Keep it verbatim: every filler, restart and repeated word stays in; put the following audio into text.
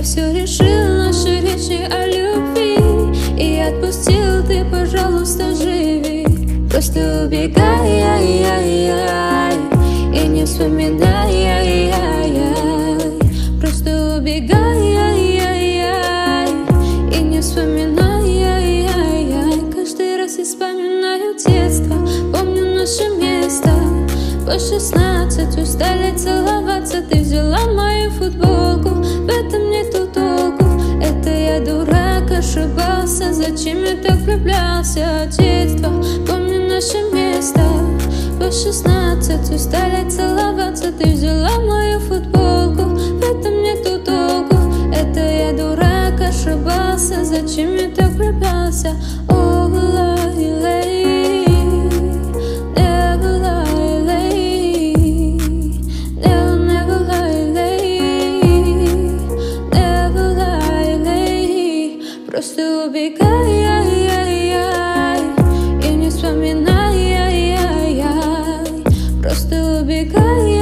все решил, наши речи о любви, и отпустил, ты, пожалуйста, живи. Просто убегай, ай, ай, ай, и не вспоминай, ай, ай, ай. Просто убегай, ай, ай, ай, и не вспоминай, ай, ай, ай. Каждый раз я вспоминаю детство, помню наше место. По шестнадцать устали целоваться, ты взяла мою футболку, в этом нету толку. Это я дурак, ошибался, зачем я так влюблялся? Детство, помню наше место. По шестнадцать устали целоваться, ты взяла мою футболку, в этом нету толку. Это я дурак, ошибался, зачем я так влюблялся? Oh, lie, lie, never lie, lie, never, never lie, lie, never lie, lie. Просто убегай, ай, ай, ай, и не вспоминай, ай, ай, ай. Просто убегай.